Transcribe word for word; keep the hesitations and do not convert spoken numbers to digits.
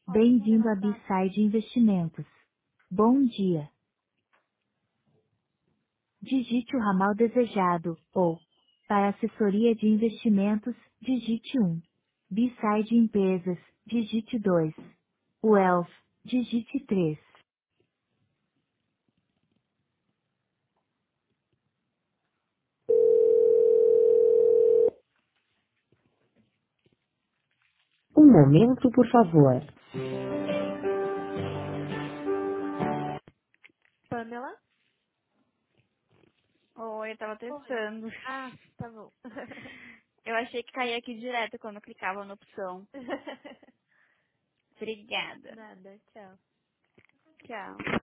Bem-vindo a B-Side Investimentos. Bom dia. Digite o ramal desejado, ou, para assessoria de investimentos, digite um. B-Side Empresas, digite dois. Wealth, digite três. Um momento, por favor. Pamela? Oi, eu tava Oi. testando. Ah, tá bom. Eu achei que caía aqui direto quando eu clicava na opção. Obrigada. Nada, tchau. Tchau.